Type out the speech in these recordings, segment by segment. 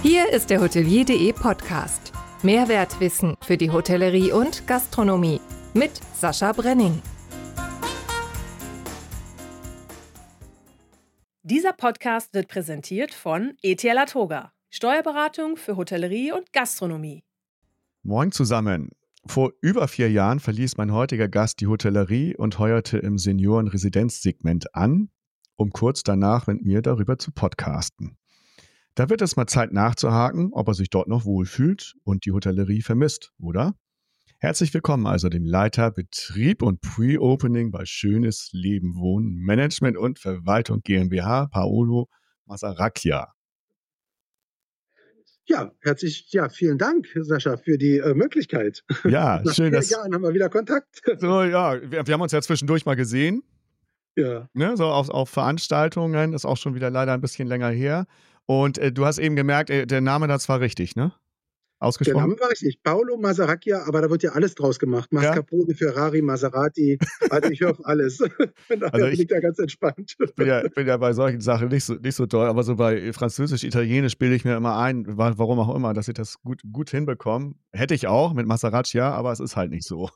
Hier ist der Hotelier.de Podcast. Mehrwertwissen für die Hotellerie und Gastronomie mit Sascha Brenning. Dieser Podcast wird präsentiert von ETL Atoga, Steuerberatung für Hotellerie und Gastronomie. Moin zusammen. Vor über 4 Jahren verließ mein heutiger Gast die Hotellerie und heuerte im Senioren-Residenzsegment an, um kurz danach mit mir darüber zu podcasten. Da wird es mal Zeit nachzuhaken, ob er sich dort noch wohlfühlt und die Hotellerie vermisst, oder? Herzlich willkommen also dem Leiter Betrieb und Pre-Opening bei Schönes Leben Wohnen, Management und Verwaltung GmbH, Paolo Masaracchia. Ja, vielen Dank, Sascha, für die Möglichkeit. Ja, Nach schön, 4 Jahren haben wir wieder Kontakt. So, ja, wir haben uns ja zwischendurch mal gesehen. Ja. Ne, so auf Veranstaltungen, ist auch schon wieder leider ein bisschen länger her. Und du hast eben gemerkt, der Name da war richtig, ne? Der Ausgesprochen? Name war richtig. Paolo Masaracchia, aber da wird ja alles draus gemacht. Mascarpone, Ferrari, Maserati. Also ich höre auf alles. Daher Also bin ich da ganz entspannt. bin ja bei solchen Sachen nicht so toll, aber so bei Französisch, Italienisch bilde ich mir immer ein, warum auch immer, dass ich das gut hinbekomme. Hätte ich auch mit Masaracchia, aber es ist halt nicht so.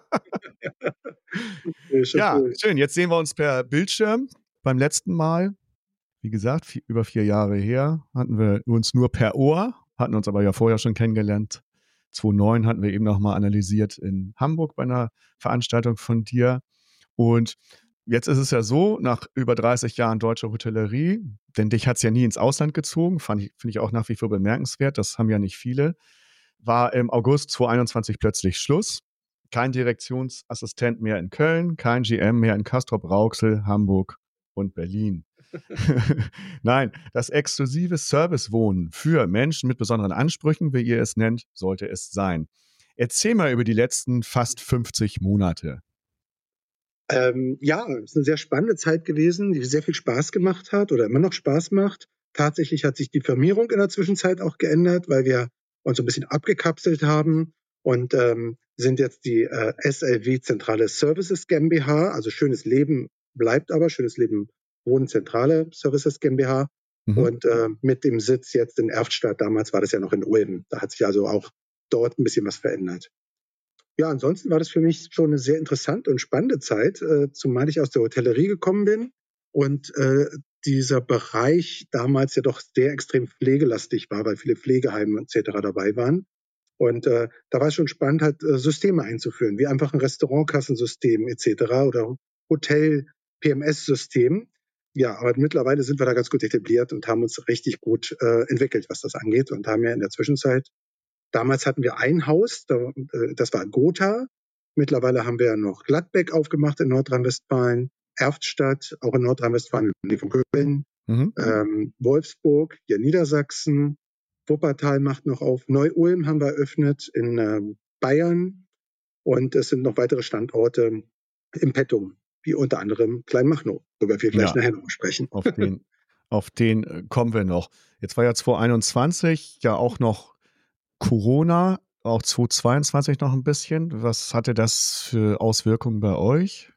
Ja, Cool. schön. Jetzt sehen wir uns per Bildschirm. Beim letzten Mal, wie gesagt, über 4 Jahre her, hatten wir uns nur per Ohr, hatten uns aber ja vorher schon kennengelernt. 2009 hatten wir eben nochmal analysiert in Hamburg bei einer Veranstaltung von dir. Und jetzt ist es ja so, nach über 30 Jahren deutscher Hotellerie, denn dich hat es ja nie ins Ausland gezogen, finde ich auch nach wie vor bemerkenswert, das haben ja nicht viele, war im August 2021 plötzlich Schluss. Kein Direktionsassistent mehr in Köln, kein GM mehr in Castrop-Rauxel, Hamburg und Berlin. Nein, das exklusive Servicewohnen für Menschen mit besonderen Ansprüchen, wie ihr es nennt, sollte es sein. Erzähl mal über die letzten fast 50 Monate. Ja, es ist eine sehr spannende Zeit gewesen, die sehr viel Spaß gemacht hat oder immer noch Spaß macht. Tatsächlich hat sich die Firmierung in der Zwischenzeit auch geändert, weil wir uns so ein bisschen abgekapselt haben und sind jetzt die SLW Zentrale Services GmbH, also Schönes Leben bleibt aber, Schönes Leben Wohnen Zentrale Services GmbH und mit dem Sitz jetzt in Erftstadt, damals war das ja noch in Ulm. Da hat sich also auch dort ein bisschen was verändert. Ja, ansonsten war das für mich schon eine sehr interessante und spannende Zeit, zumal ich aus der Hotellerie gekommen bin und dieser Bereich damals ja doch sehr extrem pflegelastig war, weil viele Pflegeheime etc. dabei waren. Und da war es schon spannend, halt Systeme einzuführen, wie einfach ein Restaurantkassensystem etc. oder Hotel-PMS-System. Ja, aber mittlerweile sind wir da ganz gut etabliert und haben uns richtig gut entwickelt, was das angeht und haben ja in der Zwischenzeit. Damals hatten wir ein Haus, das war Gotha. Mittlerweile haben wir noch Gladbeck aufgemacht in Nordrhein-Westfalen, Erftstadt, auch in Nordrhein-Westfalen, in der Nähe von Köln, Wolfsburg, hier Niedersachsen, Wuppertal macht noch auf, Neu-Ulm haben wir eröffnet in Bayern und es sind noch weitere Standorte im Petto, wie unter anderem Kleinmachnow, worüber wir gleich nachher noch sprechen. Auf den kommen wir noch. Jetzt war ja 2021 ja auch noch Corona, auch 2022 noch ein bisschen. Was hatte das für Auswirkungen bei euch?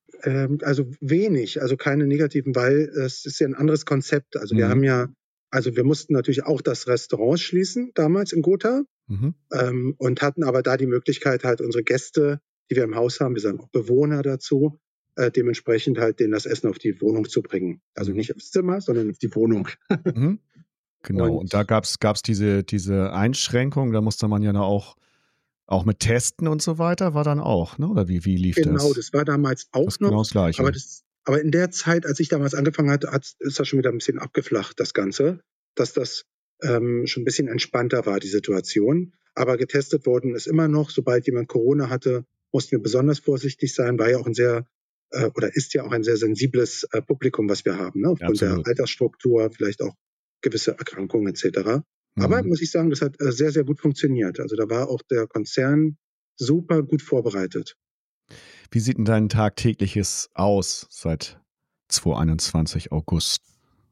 Also wenig, also keine negativen, weil es ist ja ein anderes Konzept. Also wir haben ja, also wir mussten natürlich auch das Restaurant schließen, damals in Gotha, und hatten aber da die Möglichkeit, halt unsere Gäste, die wir im Haus haben, wir sagen auch Bewohner dazu, dementsprechend halt denen das Essen auf die Wohnung zu bringen. Also nicht aufs Zimmer, sondern auf die Wohnung. Genau, und da gab's diese Einschränkung, da musste man ja auch mit Testen und so weiter, war dann auch, ne? Oder wie lief das? Genau, das war damals auch das noch, genau das Gleiche. aber in der Zeit, als ich damals angefangen hatte, ist das schon wieder ein bisschen abgeflacht, das Ganze, dass das schon ein bisschen entspannter war, die Situation. Aber getestet worden ist immer noch, sobald jemand Corona hatte, mussten wir besonders vorsichtig sein, war ja auch oder ist ja auch ein sehr sensibles Publikum, was wir haben, ne? Aufgrund der Altersstruktur, vielleicht auch gewisse Erkrankungen etc. Aber muss ich sagen, das hat sehr, sehr gut funktioniert. Also da war auch der Konzern super gut vorbereitet. Wie sieht denn dein tagtägliches aus seit 2021 August?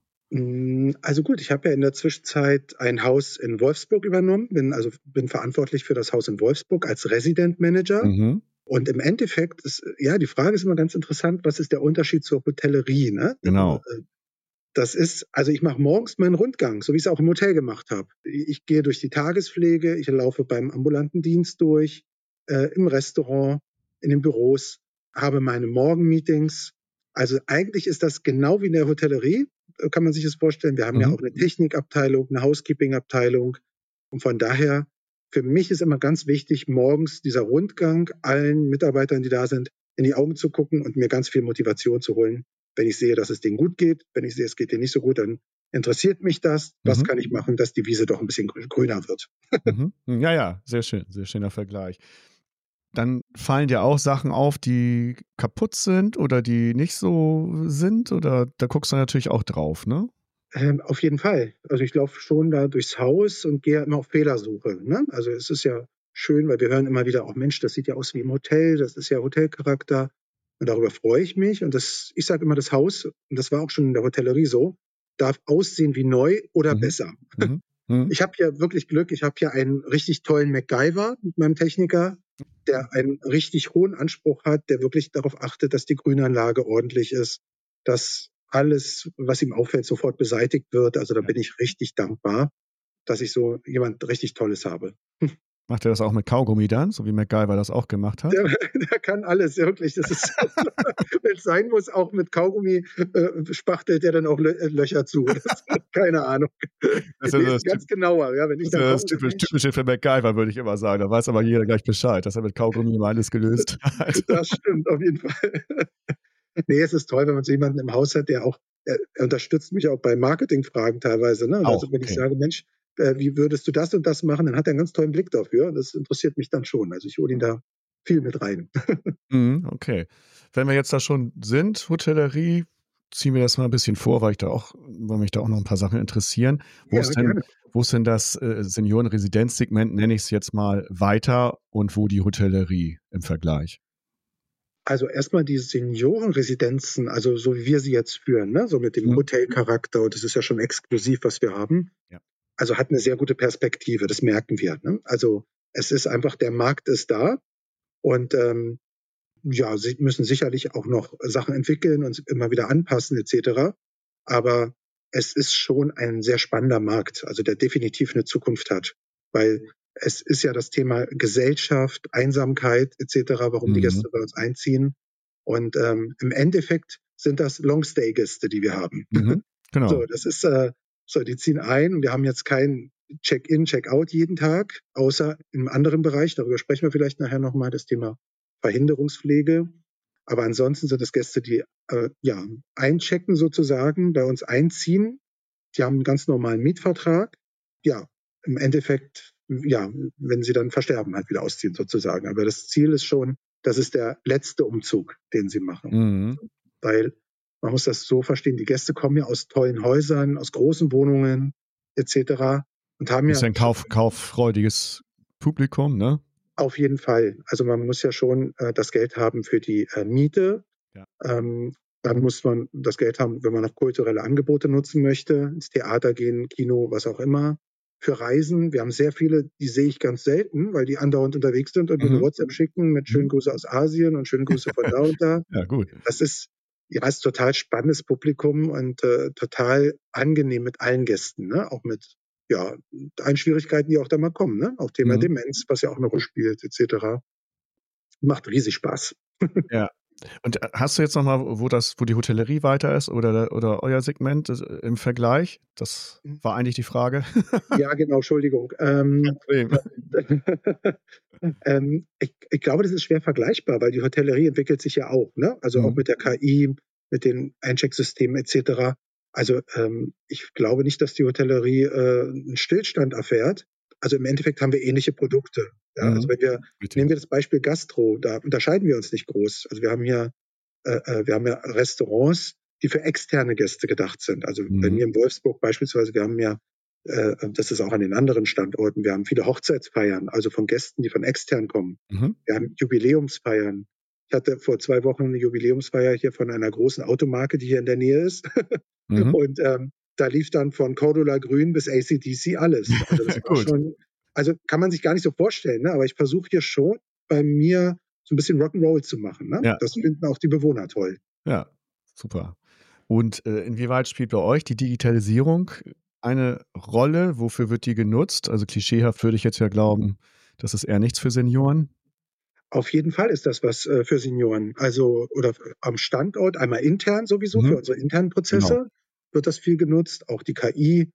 Also gut, ich habe ja in der Zwischenzeit ein Haus in Wolfsburg übernommen, bin verantwortlich für das Haus in Wolfsburg als Resident Manager. Und im Endeffekt die Frage ist immer ganz interessant, was ist der Unterschied zur Hotellerie, ne? Genau. Also ich mache morgens meinen Rundgang, so wie ich es auch im Hotel gemacht habe. Ich gehe durch die Tagespflege, ich laufe beim ambulanten Dienst durch, im Restaurant, in den Büros, habe meine Morgenmeetings. Also eigentlich ist das genau wie in der Hotellerie, kann man sich das vorstellen. Wir haben ja auch eine Technikabteilung, eine Housekeeping-Abteilung. Und von daher, für mich ist immer ganz wichtig, morgens dieser Rundgang, allen Mitarbeitern, die da sind, in die Augen zu gucken und mir ganz viel Motivation zu holen. Wenn ich sehe, dass es denen gut geht, wenn ich sehe, es geht denen nicht so gut, dann interessiert mich das. Was kann ich machen, dass die Wiese doch ein bisschen grüner wird? Ja, ja, sehr schön, sehr schöner Vergleich. Dann fallen dir auch Sachen auf, die kaputt sind oder die nicht so sind, oder da guckst du natürlich auch drauf, ne? Auf jeden Fall. Also ich laufe schon da durchs Haus und gehe immer auf Fehlersuche. Ne? Also es ist ja schön, weil wir hören immer wieder auch, Mensch, das sieht ja aus wie im Hotel, das ist ja Hotelcharakter. Und darüber freue ich mich. Und ich sage immer, das Haus, und das war auch schon in der Hotellerie so, darf aussehen wie neu oder besser. Ich habe hier wirklich Glück, ich habe hier einen richtig tollen MacGyver mit meinem Techniker, der einen richtig hohen Anspruch hat, der wirklich darauf achtet, dass die Grünanlage ordentlich ist, dass alles, was ihm auffällt, sofort beseitigt wird. Also da bin ich richtig dankbar, dass ich so jemand richtig Tolles habe. Macht er das auch mit Kaugummi dann, so wie MacGyver das auch gemacht hat? Der kann alles, wirklich. Das ist, wenn es sein muss, auch mit Kaugummi spachtelt er dann auch Löcher zu. Keine Ahnung. Das ist ganz genauer. Ja, wenn ich dann das typische für MacGyver, würde ich immer sagen. Da weiß aber jeder gleich Bescheid, dass er mit Kaugummi immer alles gelöst hat. Das stimmt, auf jeden Fall. Nee, es ist toll, wenn man so jemanden im Haus hat, der auch, er unterstützt mich auch bei Marketingfragen teilweise. Ne? Also wenn ich sage, Mensch, wie würdest du das und das machen, dann hat er einen ganz tollen Blick dafür. Das interessiert mich dann schon. Also ich hole ihn da viel mit rein. Okay. Wenn wir jetzt da schon sind, Hotellerie, ziehen wir das mal ein bisschen vor, weil mich da auch noch ein paar Sachen interessieren. Wo ist denn das Seniorenresidenzsegment, nenne ich es jetzt mal, weiter, und wo die Hotellerie im Vergleich? Also erstmal die Seniorenresidenzen, also so wie wir sie jetzt führen, ne? So mit dem Hotelcharakter, und das ist ja schon exklusiv, was wir haben. Ja. Also hat eine sehr gute Perspektive, das merken wir. Ne? Also es ist einfach, der Markt ist da, und sie müssen sicherlich auch noch Sachen entwickeln und immer wieder anpassen etc. Aber es ist schon ein sehr spannender Markt, also der definitiv eine Zukunft hat, weil es ist ja das Thema Gesellschaft, Einsamkeit etc., warum die Gäste bei uns einziehen. Und im Endeffekt sind das Long-Stay-Gäste, die wir haben. Genau. So, das ist die ziehen ein. Wir haben jetzt kein Check-in, Check-out jeden Tag, außer im anderen Bereich. Darüber sprechen wir vielleicht nachher nochmal, das Thema Verhinderungspflege. Aber ansonsten sind es Gäste, die einchecken sozusagen, bei uns einziehen. Die haben einen ganz normalen Mietvertrag. Ja, im Endeffekt, wenn sie dann versterben, halt wieder ausziehen sozusagen. Aber das Ziel ist schon, das ist der letzte Umzug, den sie machen. Weil man muss das so verstehen, die Gäste kommen ja aus tollen Häusern, aus großen Wohnungen etc. und haben ist ein kauffreudiges Publikum, ne? Auf jeden Fall. Also man muss ja schon das Geld haben für die Miete. Ja. Dann muss man das Geld haben, wenn man noch kulturelle Angebote nutzen möchte, ins Theater gehen, Kino, was auch immer. Für Reisen, wir haben sehr viele, die sehe ich ganz selten, weil die andauernd unterwegs sind und mir eine WhatsApp schicken mit schönen Grüße aus Asien und schönen Grüße von da und da. Ja, gut. Das ist total spannendes Publikum und total angenehm mit allen Gästen, ne? Auch mit allen Schwierigkeiten, die auch da mal kommen, ne? Auch Thema Demenz, was ja auch eine Rolle spielt, etc. Macht riesig Spaß. Ja. Und hast du jetzt nochmal, wo die Hotellerie weiter ist oder euer Segment im Vergleich? Das war eigentlich die Frage. Ja, genau, Entschuldigung. Ich glaube, das ist schwer vergleichbar, weil die Hotellerie entwickelt sich ja auch, ne? Also auch mit der KI, mit den Einchecksystemen etc. Also ich glaube nicht, dass die Hotellerie einen Stillstand erfährt. Also im Endeffekt haben wir ähnliche Produkte. Ja? Also nehmen wir das Beispiel Gastro, da unterscheiden wir uns nicht groß. Also wir haben ja Restaurants, die für externe Gäste gedacht sind. Also bei mir in Wolfsburg beispielsweise, wir haben ja, das ist auch an den anderen Standorten, wir haben viele Hochzeitsfeiern, also von Gästen, die von extern kommen. Wir haben Jubiläumsfeiern. Ich hatte vor 2 Wochen eine Jubiläumsfeier hier von einer großen Automarke, die hier in der Nähe ist. Und da lief dann von Cordula Grün bis AC/DC alles. Also das war schon, also kann man sich gar nicht so vorstellen, ne? Aber ich versuche hier schon bei mir so ein bisschen Rock'n'Roll zu machen. Ne? Ja. Das finden auch die Bewohner toll. Ja, super. Und inwieweit spielt bei euch die Digitalisierung eine Rolle? Wofür wird die genutzt? Also klischeehaft würde ich jetzt ja glauben, das ist eher nichts für Senioren. Auf jeden Fall ist das was für Senioren. Also, oder am Standort, einmal intern sowieso, für unsere internen Prozesse Genau. wird das viel genutzt, auch die KI.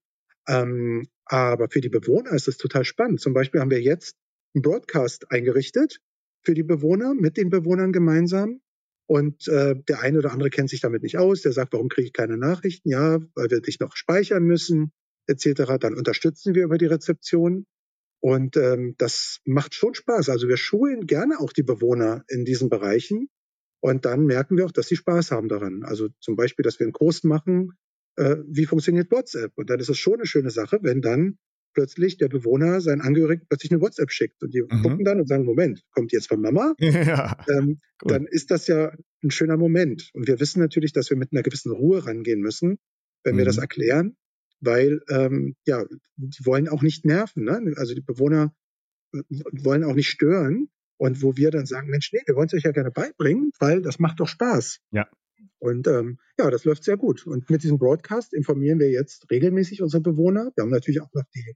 Aber für die Bewohner ist das total spannend. Zum Beispiel haben wir jetzt einen Broadcast eingerichtet für die Bewohner, mit den Bewohnern gemeinsam. Und der eine oder andere kennt sich damit nicht aus. Der sagt, warum kriege ich keine Nachrichten? Ja, weil wir dich noch speichern müssen, etc. Dann unterstützen wir über die Rezeption. Und das macht schon Spaß. Also wir schulen gerne auch die Bewohner in diesen Bereichen. Und dann merken wir auch, dass sie Spaß haben daran. Also zum Beispiel, dass wir einen Kurs machen, wie funktioniert WhatsApp. Und dann ist es schon eine schöne Sache, wenn dann plötzlich der Bewohner seinen Angehörigen plötzlich eine WhatsApp schickt. Und die gucken dann und sagen, Moment, kommt die jetzt von Mama? Ja, gut. Dann ist das ja ein schöner Moment. Und wir wissen natürlich, dass wir mit einer gewissen Ruhe rangehen müssen, wenn wir das erklären, weil ja, die wollen auch nicht nerven. Ne? Also die Bewohner wollen auch nicht stören. Und wo wir dann sagen, Mensch, nee, wir wollen es euch ja gerne beibringen, weil das macht doch Spaß. Ja. Und ja, das läuft sehr gut. Und mit diesem Broadcast informieren wir jetzt regelmäßig unsere Bewohner. Wir haben natürlich auch noch die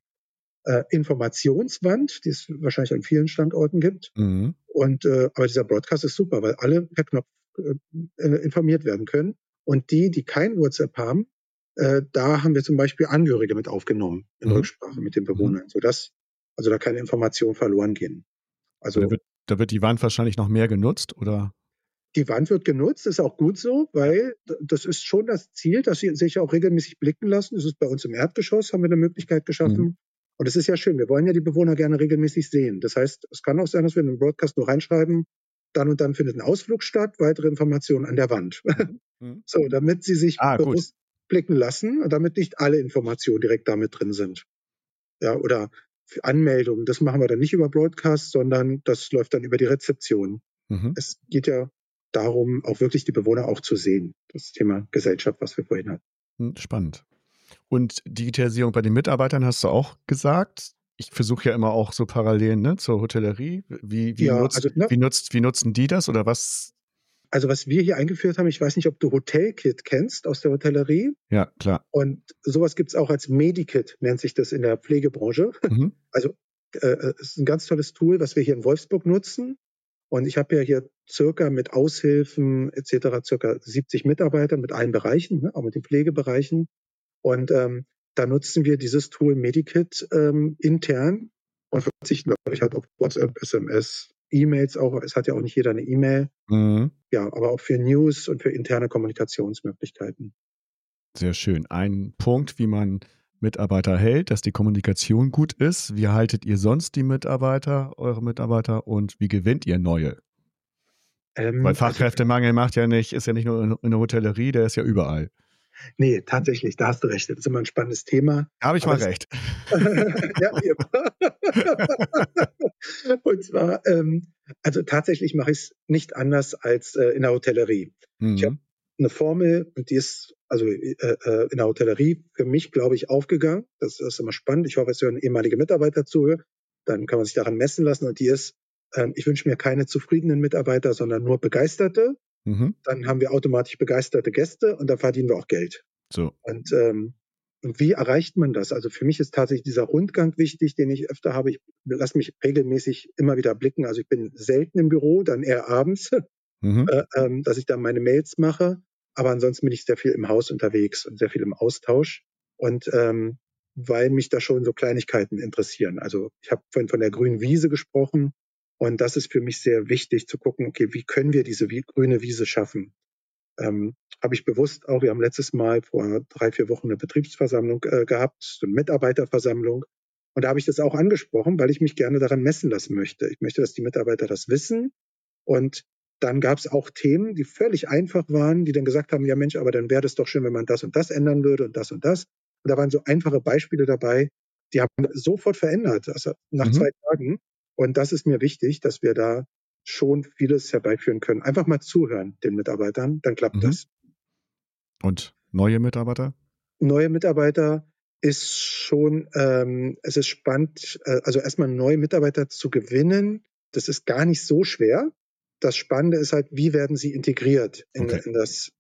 Informationswand, die es wahrscheinlich an vielen Standorten gibt. Und aber dieser Broadcast ist super, weil alle per Knopf informiert werden können. Und die kein WhatsApp haben, da haben wir zum Beispiel Angehörige mit aufgenommen in Rücksprache mit den Bewohnern, sodass also da keine Informationen verloren gehen. Also da wird die Wand wahrscheinlich noch mehr genutzt, oder? Die Wand wird genutzt, ist auch gut so, weil das ist schon das Ziel, dass sie sich auch regelmäßig blicken lassen. Das ist bei uns im Erdgeschoss, haben wir eine Möglichkeit geschaffen. Und es ist ja schön, wir wollen ja die Bewohner gerne regelmäßig sehen. Das heißt, es kann auch sein, dass wir in den Broadcast nur reinschreiben, dann und dann findet ein Ausflug statt, weitere Informationen an der Wand. So, damit sie sich bewusst blicken lassen und damit nicht alle Informationen direkt damit drin sind. Ja, oder für Anmeldungen, das machen wir dann nicht über Broadcast, sondern das läuft dann über die Rezeption. Es geht ja darum, auch wirklich die Bewohner auch zu sehen. Das Thema Gesellschaft, was wir vorhin hatten. Spannend. Und Digitalisierung bei den Mitarbeitern hast du auch gesagt. Ich versuche ja immer auch so Parallelen zur Hotellerie. Wie nutzen die das oder was? Also was wir hier eingeführt haben, ich weiß nicht, ob du Hotelkit kennst aus der Hotellerie. Ja, klar. Und sowas gibt es auch als Medikit, nennt sich das in der Pflegebranche. Also es ist ein ganz tolles Tool, was wir hier in Wolfsburg nutzen. Und ich habe ja hier circa mit Aushilfen etc. circa 70 Mitarbeiter mit allen Bereichen, ne, auch mit den Pflegebereichen. Und da nutzen wir dieses Tool Medikit intern und verzichten, glaube ich, halt auf WhatsApp, SMS, E-Mails auch. Es hat ja auch nicht jeder eine E-Mail. Ja, aber auch für News und für interne Kommunikationsmöglichkeiten. Sehr schön. Ein Punkt, wie man Mitarbeiter hält, dass die Kommunikation gut ist. Wie haltet ihr sonst die Mitarbeiter, eure Mitarbeiter, und wie gewinnt ihr neue? Weil Fachkräftemangel ist ja nicht nur in der Hotellerie, der ist ja überall. Nee, tatsächlich, da hast du recht. Das ist immer ein spannendes Thema. Habe ich mal recht. Ja, und zwar, also tatsächlich mache ich es nicht anders als in der Hotellerie. Ich habe eine Formel und die ist also in der Hotellerie für mich, glaube ich, aufgegangen. Das ist immer spannend. Ich hoffe, es hören ehemalige Mitarbeiter zu. Dann kann man sich daran messen lassen. Und die ist, ich wünsche mir keine zufriedenen Mitarbeiter, sondern nur begeisterte. Dann haben wir automatisch begeisterte Gäste und da verdienen wir auch Geld. So. Und wie erreicht man das? Also für mich ist tatsächlich dieser Rundgang wichtig, den ich öfter habe. Ich lasse mich regelmäßig immer wieder blicken. Also ich bin selten im Büro, dann eher abends, dass ich dann meine Mails mache. Aber ansonsten bin ich sehr viel im Haus unterwegs und sehr viel im Austausch. Und weil mich da schon so Kleinigkeiten interessieren. Also ich habe vorhin von der grünen Wiese gesprochen. Und das ist für mich sehr wichtig zu gucken, okay, wie können wir diese grüne Wiese schaffen? Habe ich bewusst auch, wir haben letztes Mal vor 3-4 Wochen eine Betriebsversammlung gehabt, eine Mitarbeiterversammlung. Und da habe ich das auch angesprochen, weil ich mich gerne daran messen lassen möchte. Ich möchte, dass die Mitarbeiter das wissen. Und dann gab es auch Themen, die völlig einfach waren, die dann gesagt haben, ja Mensch, aber dann wäre das doch schön, wenn man das und das ändern würde und das und das. Und da waren so einfache Beispiele dabei, die haben sofort verändert, also nach 2 Tagen. Und das ist mir wichtig, dass wir da schon vieles herbeiführen können. Einfach mal zuhören den Mitarbeitern, dann klappt das. Und neue Mitarbeiter? Neue Mitarbeiter ist schon, es ist spannend, also erstmal neue Mitarbeiter zu gewinnen, das ist gar nicht so schwer. Das Spannende ist halt, wie werden sie integriert in das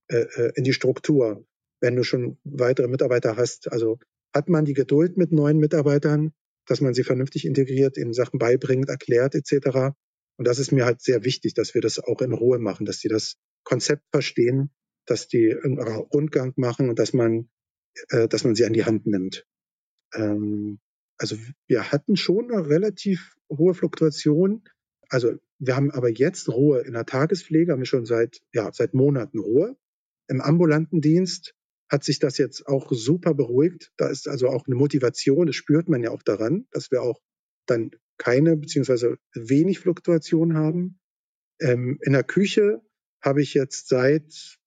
in die Struktur, wenn du schon weitere Mitarbeiter hast. Also hat man die Geduld mit neuen Mitarbeitern, dass man sie vernünftig integriert, ihnen Sachen beibringt, erklärt etc. Und das ist mir halt sehr wichtig, dass wir das auch in Ruhe machen, dass die das Konzept verstehen, dass die einen Rundgang machen und dass man sie an die Hand nimmt. Also wir hatten schon eine relativ hohe Fluktuation. Also wir haben aber jetzt Ruhe in der Tagespflege, haben wir schon seit Monaten Ruhe. Im ambulanten Dienst hat sich das jetzt auch super beruhigt. Da ist also auch eine Motivation, das spürt man ja auch daran, dass wir auch dann keine beziehungsweise wenig Fluktuation haben. In der Küche habe ich jetzt seit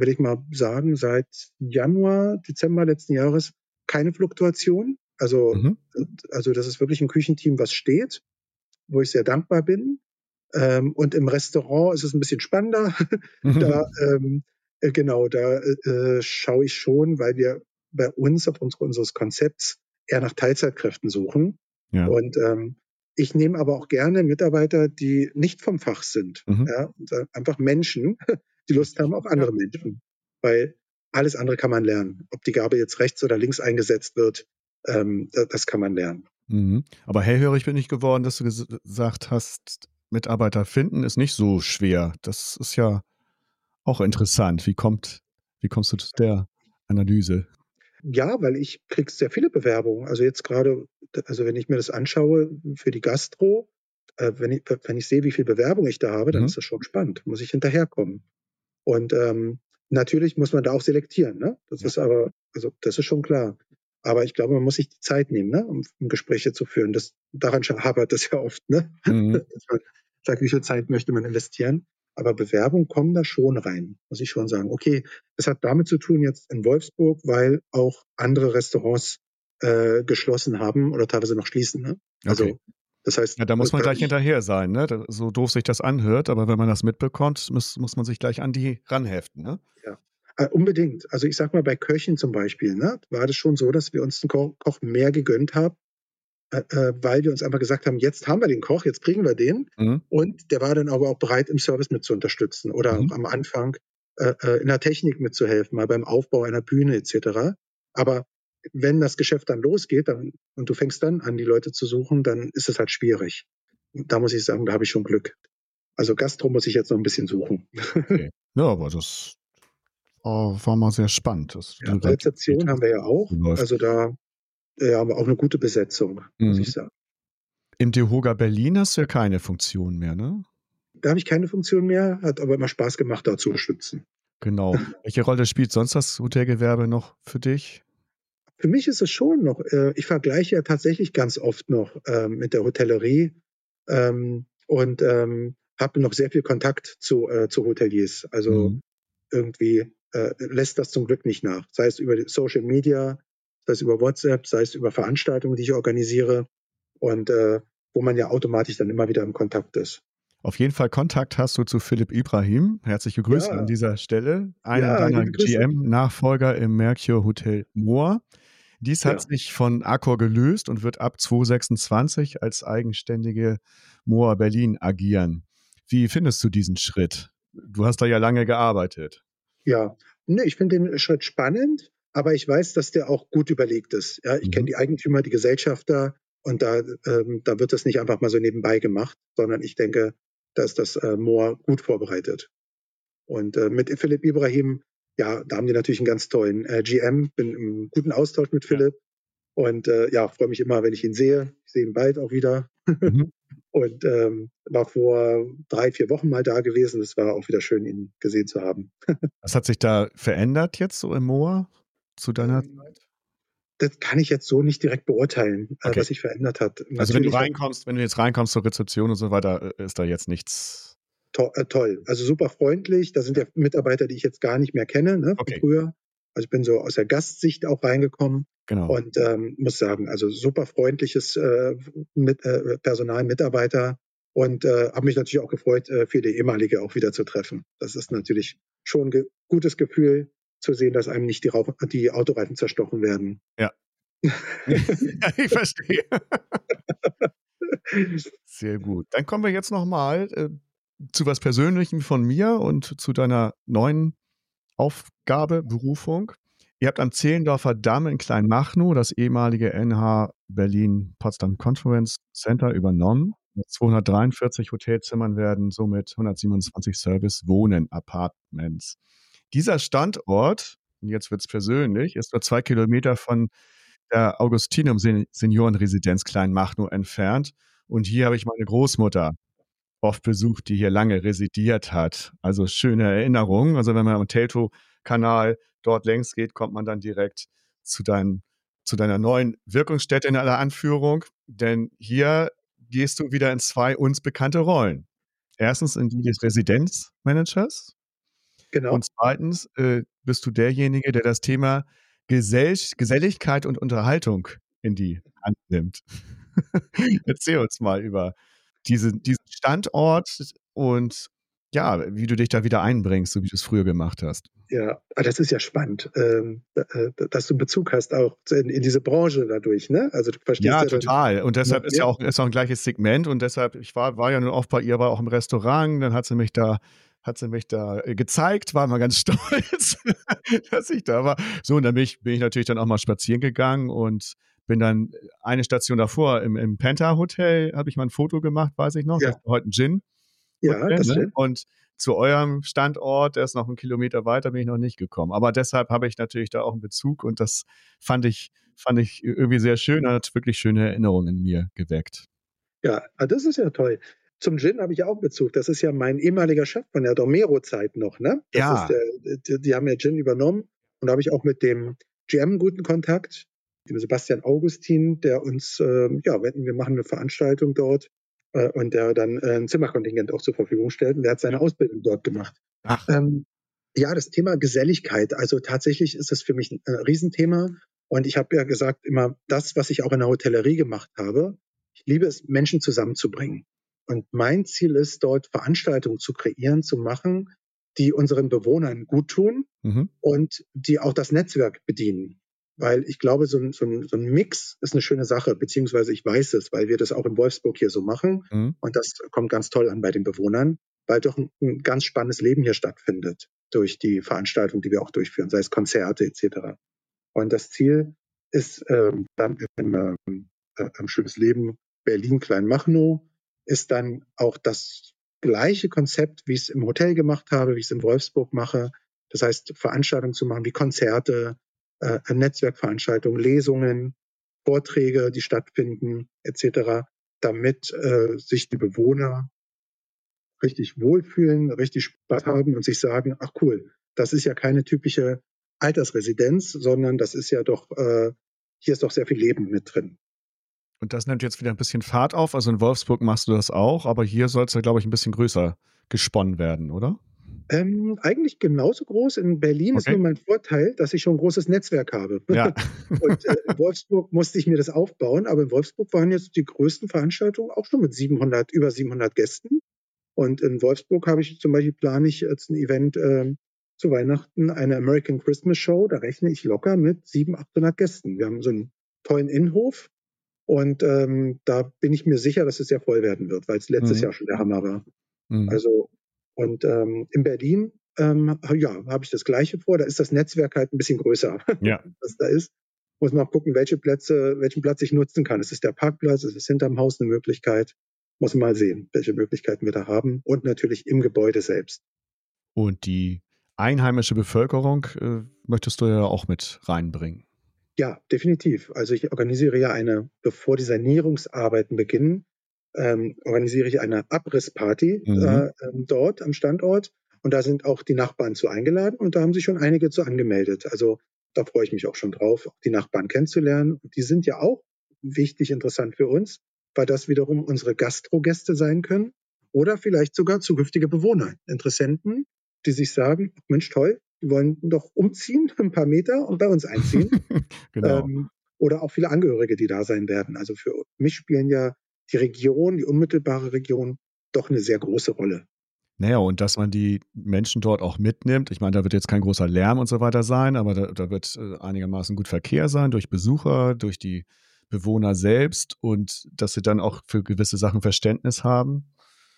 Januar, Dezember letzten Jahres keine Fluktuation. Also das ist wirklich ein Küchenteam, was steht, wo ich sehr dankbar bin. Und im Restaurant ist es ein bisschen spannender. Da schaue ich schon, weil wir bei uns aufgrund unseres Konzepts eher nach Teilzeitkräften suchen. Ja. Und ich nehme aber auch gerne Mitarbeiter, die nicht vom Fach sind. Ja, einfach Menschen, die Lust haben auf andere Menschen. Weil alles andere kann man lernen. Ob die Gabel jetzt rechts oder links eingesetzt wird, das kann man lernen. Aber hellhörig bin ich geworden, dass du gesagt hast, Mitarbeiter finden ist nicht so schwer. Das ist ja auch interessant. Wie kommst du zu der Analyse? Ja, weil ich kriege sehr viele Bewerbungen. Also jetzt gerade, wenn ich mir das anschaue für die Gastro, wenn ich sehe, wie viel Bewerbung ich da habe, dann ist das schon spannend. Muss ich hinterherkommen. Und natürlich muss man da auch selektieren. Ne? Das ist schon klar. Aber ich glaube, man muss sich die Zeit nehmen, ne? um Gespräche zu führen. Daran hapert das ja oft. Ne? Dass man sagt, wie viel Zeit möchte man investieren? Aber Bewerbungen kommen da schon rein, muss ich schon sagen. Okay, das hat damit zu tun jetzt in Wolfsburg, weil auch andere Restaurants geschlossen haben oder teilweise noch schließen. Ne? Also okay. das heißt, ja, da muss man gleich hinterher sein, ne? So doof sich das anhört, aber wenn man das mitbekommt, muss man sich gleich an die ranheften, ne? Ja, unbedingt. Also ich sag mal, bei Köchen zum Beispiel, ne, war das schon so, dass wir uns den Koch mehr gegönnt haben, weil wir uns einfach gesagt haben, jetzt haben wir den Koch, jetzt kriegen wir den. Und der war dann aber auch bereit, im Service mit zu unterstützen oder auch am Anfang in der Technik mitzuhelfen, mal beim Aufbau einer Bühne etc. Aber wenn das Geschäft dann losgeht und du fängst dann an, die Leute zu suchen, dann ist es halt schwierig. Da muss ich sagen, da habe ich schon Glück. Also Gastro muss ich jetzt noch ein bisschen suchen. Okay. Ja, aber das war mal sehr spannend. Rezeption haben wir ja auch. Also da haben wir auch eine gute Besetzung, muss ich sagen. Im DEHOGA Berlin hast du ja keine Funktion mehr, ne? Da habe ich keine Funktion mehr, hat aber immer Spaß gemacht, da zu unterstützen. Genau. Welche Rolle spielt sonst das Hotelgewerbe noch für dich? Für mich ist es schon noch, ich vergleiche ja tatsächlich ganz oft noch mit der Hotellerie und habe noch sehr viel Kontakt zu Hoteliers. Also irgendwie lässt das zum Glück nicht nach. Sei es über Social Media, sei es über WhatsApp, sei es über Veranstaltungen, die ich organisiere und wo man ja automatisch dann immer wieder im Kontakt ist. Auf jeden Fall Kontakt hast du zu Philipp Ibrahim. Herzliche Grüße an dieser Stelle. Einer deiner GM-Nachfolger im Mercure Hotel Moor. Dies hat sich von Accor gelöst und wird ab 2026 als eigenständige Moor Berlin agieren. Wie findest du diesen Schritt? Du hast da ja lange gearbeitet. Ja, ich finde den Schritt spannend, aber ich weiß, dass der auch gut überlegt ist. Ja, ich kenne die Eigentümer, die Gesellschafter und da wird das nicht einfach mal so nebenbei gemacht, sondern ich denke, da ist das Moor gut vorbereitet. Und mit Philipp Ibrahim, ja, da haben die natürlich einen ganz tollen GM, bin im guten Austausch mit Philipp und freue mich immer, wenn ich ihn sehe. Ich sehe ihn bald auch wieder. Und war vor 3-4 Wochen mal da gewesen. Es war auch wieder schön, ihn gesehen zu haben. Was hat sich da verändert jetzt so im Moor zu deiner Zeit? Das kann ich jetzt so nicht direkt beurteilen, was sich verändert hat. Also wenn du jetzt reinkommst zur Rezeption und so weiter, ist da jetzt nichts. Toll. Also super freundlich. Da sind ja Mitarbeiter, die ich jetzt gar nicht mehr kenne, ne, von früher. Also ich bin so aus der Gastsicht auch reingekommen. Genau. Und muss sagen, also super freundliches Personal, Mitarbeiter und habe mich natürlich auch gefreut, für die ehemalige auch wieder zu treffen. Das ist natürlich schon ein gutes Gefühl zu sehen, dass einem nicht die Autoreifen zerstochen werden. Ja. Ich verstehe. Sehr gut. Dann kommen wir jetzt nochmal zu was Persönlichem von mir und zu deiner neuen Aufgabe, Berufung. Ihr habt am Zehlendorfer Damm in Kleinmachnow das ehemalige NH Berlin Potsdam Conference Center übernommen. Mit 243 Hotelzimmern werden somit 127 Service-Wohnen-Apartments. Dieser Standort, und jetzt wird es persönlich, ist nur 2 Kilometer von der Augustinum-Seniorenresidenz Kleinmachnow entfernt. Und hier habe ich meine Großmutter oft besucht, die hier lange residiert hat. Also schöne Erinnerungen. Also wenn man am Teltow-Kanal dort längs geht, kommt man dann direkt zu deiner neuen Wirkungsstätte in aller Anführung. Denn hier gehst du wieder in 2 uns bekannte Rollen. Erstens in die des Residenzmanagers Genau. und zweitens bist du derjenige, der das Thema Geselligkeit und Unterhaltung in die Hand nimmt. Erzähl uns mal über diesen Standort und ja, wie du dich da wieder einbringst, so wie du es früher gemacht hast. Ja, das ist ja spannend, dass du Bezug hast auch in diese Branche dadurch, ne? Also du verstehst Ja, ja dann total. Und deshalb noch ist ja mehr. auch ein gleiches Segment und deshalb, ich war ja nur oft bei ihr, war auch im Restaurant, dann hat sie mich da gezeigt, war mal ganz stolz, dass ich da war. So, und dann bin ich natürlich dann auch mal spazieren gegangen und bin dann eine Station davor im Penta Hotel, habe ich mal ein Foto gemacht, weiß ich noch. Das Ja, ist heute ein Gin ja, Hotel, das ne? stimmt. Und zu eurem Standort, der ist noch 1 Kilometer weiter, bin ich noch nicht gekommen. Aber deshalb habe ich natürlich da auch einen Bezug und das fand ich irgendwie sehr schön, hat wirklich schöne Erinnerungen in mir geweckt. Ja, das ist ja toll. Zum Gin habe ich auch Bezug. Das ist ja mein ehemaliger Chef von der Domero-Zeit noch, ne? Das ist Ja, die haben ja Gin übernommen und da habe ich auch mit dem GM guten Kontakt, dem Sebastian Augustin, der uns, wir machen eine Veranstaltung dort und der dann ein Zimmerkontingent auch zur Verfügung stellt und der hat seine Ausbildung dort gemacht. ach, Ähm, ja, das Thema Geselligkeit, also tatsächlich ist das für mich ein Riesenthema und ich habe ja gesagt, immer das, was ich auch in der Hotellerie gemacht habe, ich liebe es, Menschen zusammenzubringen. Und mein Ziel ist, dort Veranstaltungen zu kreieren, zu machen, die unseren Bewohnern gut tun mhm, und die auch das Netzwerk bedienen. Weil ich glaube, so ein Mix ist eine schöne Sache, beziehungsweise ich weiß es, weil wir das auch in Wolfsburg hier so machen. mhm. Und das kommt ganz toll an bei den Bewohnern, weil doch ein ganz spannendes Leben hier stattfindet durch die Veranstaltungen, die wir auch durchführen, sei es Konzerte etc. Und das Ziel ist dann im Schönes Leben Berlin Kleinmachnow ist dann auch das gleiche Konzept, wie ich es im Hotel gemacht habe, wie ich es in Wolfsburg mache. Das heißt, Veranstaltungen zu machen wie Konzerte, Netzwerkveranstaltungen, Lesungen, Vorträge, die stattfinden, etc., damit sich die Bewohner richtig wohlfühlen, richtig Spaß haben und sich sagen, ach cool, das ist ja keine typische Altersresidenz, sondern das ist ja doch, hier ist doch sehr viel Leben mit drin. Und das nimmt jetzt wieder ein bisschen Fahrt auf. Also in Wolfsburg machst du das auch, aber hier soll es ja, glaube ich, ein bisschen größer gesponnen werden, oder? Eigentlich genauso groß. In Berlin ist Okay. nur mein Vorteil, dass ich schon ein großes Netzwerk habe. Ja. Und in Wolfsburg musste ich mir das aufbauen, aber in Wolfsburg waren jetzt die größten Veranstaltungen auch schon mit über 700 Gästen. Und in Wolfsburg habe ich zum Beispiel, plane ich jetzt ein Event zu Weihnachten, eine American Christmas Show. Da rechne ich locker mit 700, 800 Gästen. Wir haben so einen tollen Innenhof und da bin ich mir sicher, dass es sehr voll werden wird, weil es letztes Mhm. Jahr schon der Hammer war. Mhm. Also, und in Berlin, habe ich das Gleiche vor. Da ist das Netzwerk halt ein bisschen größer, Ja. was da ist. Muss man gucken, welchen Platz ich nutzen kann. Ist es der Parkplatz? Ist es hinterm Haus eine Möglichkeit? Muss man mal sehen, welche Möglichkeiten wir da haben. Und natürlich im Gebäude selbst. Und die einheimische Bevölkerung möchtest du ja auch mit reinbringen. Ja, definitiv. Also ich organisiere ja bevor die Sanierungsarbeiten beginnen, organisiere ich eine Abrissparty Mhm. dort am Standort. Und da sind auch die Nachbarn zu eingeladen und da haben sich schon einige zu angemeldet. Also da freue ich mich auch schon drauf, auch die Nachbarn kennenzulernen. Und die sind ja auch wichtig, interessant für uns, weil das wiederum unsere Gastrogäste sein können oder vielleicht sogar zukünftige Bewohner, Interessenten, die sich sagen, Mensch, toll, die wollen doch umziehen, ein paar Meter und bei uns einziehen. Genau. Oder auch viele Angehörige, die da sein werden. Also für mich spielen ja die Region, die unmittelbare Region, doch eine sehr große Rolle. Naja, und dass man die Menschen dort auch mitnimmt. Ich meine, da wird jetzt kein großer Lärm und so weiter sein, aber da wird einigermaßen gut Verkehr sein durch Besucher, durch die Bewohner selbst und dass sie dann auch für gewisse Sachen Verständnis haben.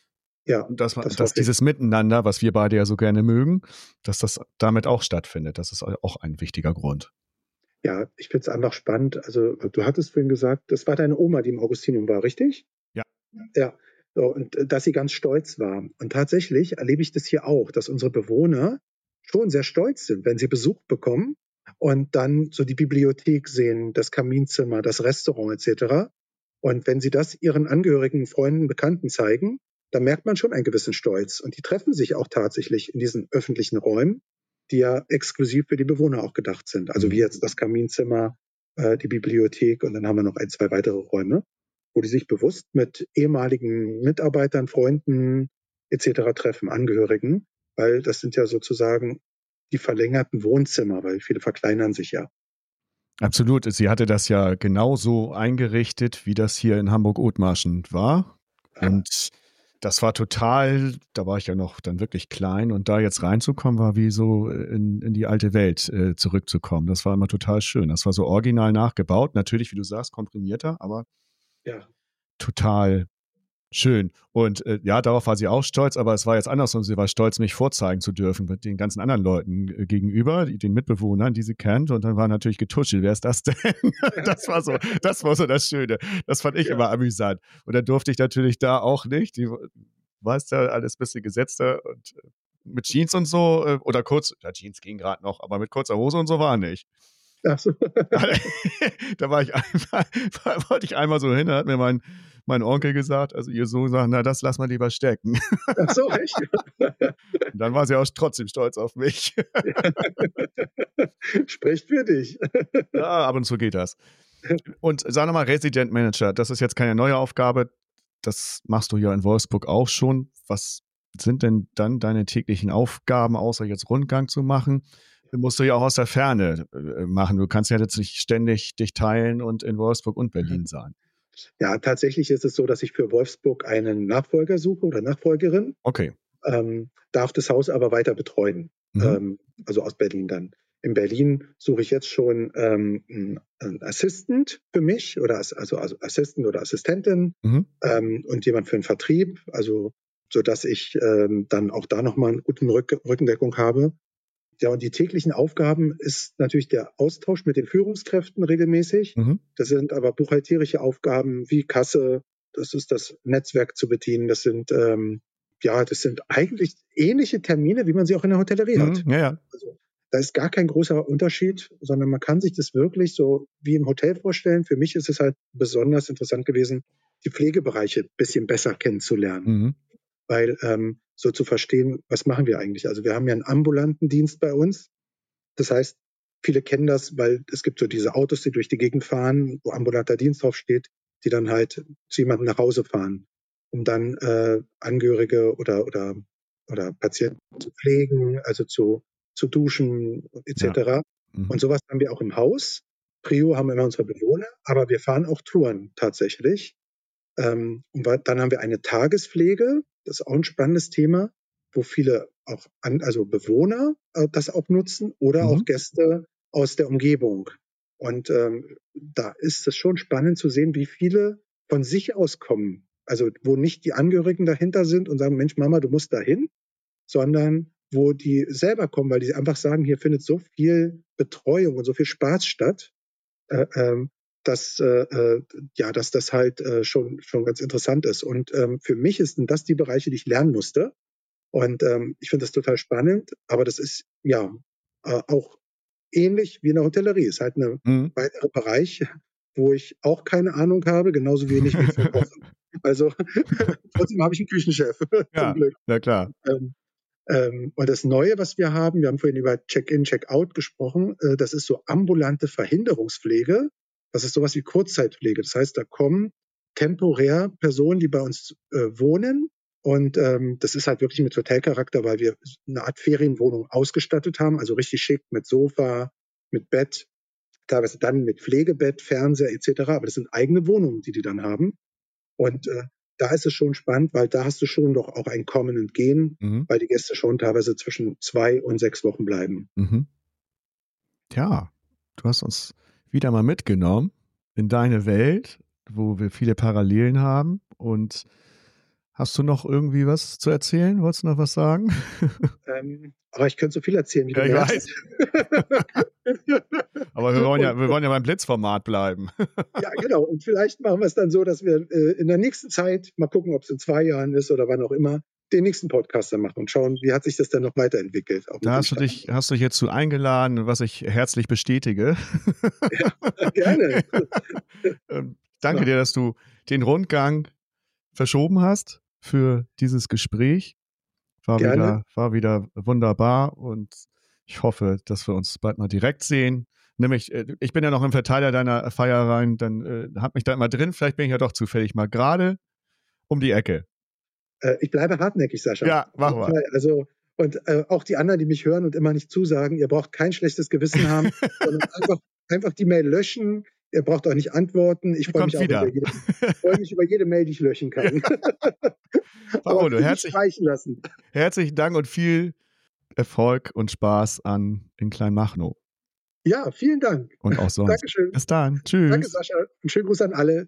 Ja, Und dass das hoffe ich. dieses Miteinander, was wir beide ja so gerne mögen, dass das damit auch stattfindet. Das ist auch ein wichtiger Grund. Ja, ich finde es einfach spannend. Also, du hattest vorhin gesagt, das war deine Oma, die im Augustinum war, richtig? Ja. Ja. So, und dass sie ganz stolz war. Und tatsächlich erlebe ich das hier auch, dass unsere Bewohner schon sehr stolz sind, wenn sie Besuch bekommen und dann so die Bibliothek sehen, das Kaminzimmer, das Restaurant etc. Und wenn sie das ihren Angehörigen, Freunden, Bekannten zeigen, dann merkt man schon einen gewissen Stolz. Und die treffen sich auch tatsächlich in diesen öffentlichen Räumen, die ja exklusiv für die Bewohner auch gedacht sind. Also wie jetzt das Kaminzimmer, die Bibliothek und dann haben wir noch ein, zwei weitere Räume, wo die sich bewusst mit ehemaligen Mitarbeitern, Freunden etc. treffen, Angehörigen, weil das sind ja sozusagen die verlängerten Wohnzimmer, weil viele verkleinern sich ja. Absolut. Sie hatte das ja genauso eingerichtet, wie das hier in Hamburg-Othmarschen war. Und das war total, da war ich ja noch dann wirklich klein und da jetzt reinzukommen, war wie so in die alte Welt zurückzukommen. Das war immer total schön. Das war so original nachgebaut. Natürlich, wie du sagst, komprimierter, aber Ja. total schön. Und ja, darauf war sie auch stolz, aber es war jetzt andersrum. Sie war stolz, mich vorzeigen zu dürfen mit den ganzen anderen Leuten gegenüber, den Mitbewohnern, die sie kennt. Und dann war natürlich getuschelt. Wer ist das denn? Das war so das Schöne. Das fand ich immer amüsant. Und dann durfte ich natürlich da auch nicht. Die weißt ja, alles ein bisschen gesetzter und mit Jeans und so oder kurz, ja, Jeans ging gerade noch, aber mit kurzer Hose und so war nicht. Ach so. Da wollte ich einmal so hin, da hat mir mein Onkel gesagt, also ihr Sohn sagt, na, das lass mal lieber stecken. Ach so, echt? Und dann war sie auch trotzdem stolz auf mich. Spricht für dich. Ja, ab und zu geht das. Und sag nochmal, Resident Manager, das ist jetzt keine neue Aufgabe. Das machst du ja in Wolfsburg auch schon. Was sind denn dann deine täglichen Aufgaben, außer jetzt Rundgang zu machen? Musst du ja auch aus der Ferne machen. Du kannst ja jetzt nicht ständig dich teilen und in Wolfsburg und Berlin sein. Ja, tatsächlich ist es so, dass ich für Wolfsburg einen Nachfolger suche oder Nachfolgerin. Okay. Darf das Haus aber weiter betreuen. Also aus Berlin dann. In Berlin suche ich jetzt schon einen Assistant für mich oder also Assistant oder Assistentin und jemand für den Vertrieb, also sodass ich dann auch da nochmal eine gute Rückendeckung habe. Ja, und die täglichen Aufgaben ist natürlich der Austausch mit den Führungskräften regelmäßig. Das sind aber buchhalterische Aufgaben wie Kasse, das ist das Netzwerk zu bedienen, das sind eigentlich ähnliche Termine, wie man sie auch in der Hotellerie hat. Ja. Also, da ist gar kein großer Unterschied, sondern man kann sich das wirklich so wie im Hotel vorstellen. Für mich ist es halt besonders interessant gewesen, die Pflegebereiche ein bisschen besser kennenzulernen. Weil so zu verstehen, was machen wir eigentlich? Also wir haben ja einen ambulanten Dienst bei uns. Das heißt, viele kennen das, weil es gibt so diese Autos, die durch die Gegend fahren, wo ambulanter Dienst draufsteht, die dann halt zu jemandem nach Hause fahren, um dann Angehörige oder Patienten zu pflegen, also zu duschen etc. Ja. Und sowas haben wir auch im Haus. Prio haben immer unsere Bewohner, aber wir fahren auch Touren tatsächlich. Und dann haben wir eine Tagespflege, das ist auch ein spannendes Thema, wo viele auch also Bewohner das auch nutzen oder auch Gäste aus der Umgebung. Und da ist es schon spannend zu sehen, wie viele von sich aus kommen. Also wo nicht die Angehörigen dahinter sind und sagen, Mensch, Mama, du musst dahin, sondern wo die selber kommen, weil die einfach sagen, hier findet so viel Betreuung und so viel Spaß statt. Dass das halt schon ganz interessant ist. Und für mich sind das die Bereiche, die ich lernen musste. Und ich finde das total spannend, aber das ist ja auch ähnlich wie in der Hotellerie. Es ist halt ein weiterer Bereich, wo ich auch keine Ahnung habe, genauso wenig wie vom Kochen. Also trotzdem habe ich einen Küchenchef, zum Glück. Na klar. Und das Neue, was wir haben vorhin über Check-in, Check-out gesprochen, das ist so ambulante Verhinderungspflege. Das ist sowas wie Kurzzeitpflege. Das heißt, da kommen temporär Personen, die bei uns wohnen. Und das ist halt wirklich mit Hotelcharakter, weil wir eine Art Ferienwohnung ausgestattet haben, also richtig schick mit Sofa, mit Bett, teilweise dann mit Pflegebett, Fernseher etc. Aber das sind eigene Wohnungen, die dann haben. Und da ist es schon spannend, weil da hast du schon doch auch ein Kommen und Gehen, weil die Gäste schon teilweise zwischen 2 und 6 Wochen bleiben. Ja, du hast uns wieder mal mitgenommen in deine Welt, wo wir viele Parallelen haben und Hast du noch irgendwie was zu erzählen? Wolltest du noch was sagen? Aber ich könnte so viel erzählen, wie du Ja, ich merkst. Aber wir wollen ja beim Blitzformat bleiben. Ja, genau. Und vielleicht machen wir es dann so, dass wir in der nächsten Zeit, mal gucken, ob es in 2 Jahren ist oder wann auch immer, den nächsten Podcast dann machen und schauen, wie hat sich das dann noch weiterentwickelt. Auch Da hast du dich jetzt zu eingeladen, was ich herzlich bestätige. Ja, gerne. Danke dir, dass du den Rundgang verschoben hast für dieses Gespräch. War wieder wunderbar und ich hoffe, dass wir uns bald mal direkt sehen. Nämlich, ich bin ja noch im Verteiler deiner Feiereien, dann hab mich da immer drin. Vielleicht bin ich ja doch zufällig mal gerade um die Ecke. Ich bleibe hartnäckig, Sascha. Ja, machen wir. Also, und auch die anderen, die mich hören und immer nicht zusagen, ihr braucht kein schlechtes Gewissen haben, sondern einfach die Mail löschen. Ihr braucht auch nicht antworten. Ich freue mich über jede Mail, die ich löschen kann. Paolo, herzlichen Dank und viel Erfolg und Spaß in Kleinmachnow. Ja, vielen Dank. Und auch sonst. Dankeschön. Bis dann. Tschüss. Danke, Sascha. Und schönen Gruß an alle.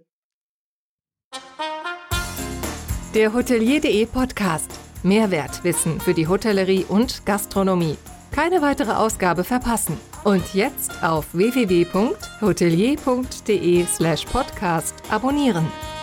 Der Hotelier.de Podcast. Mehrwertwissen für die Hotellerie und Gastronomie. Keine weitere Ausgabe verpassen. Und jetzt auf www.hotelier.de/podcast abonnieren.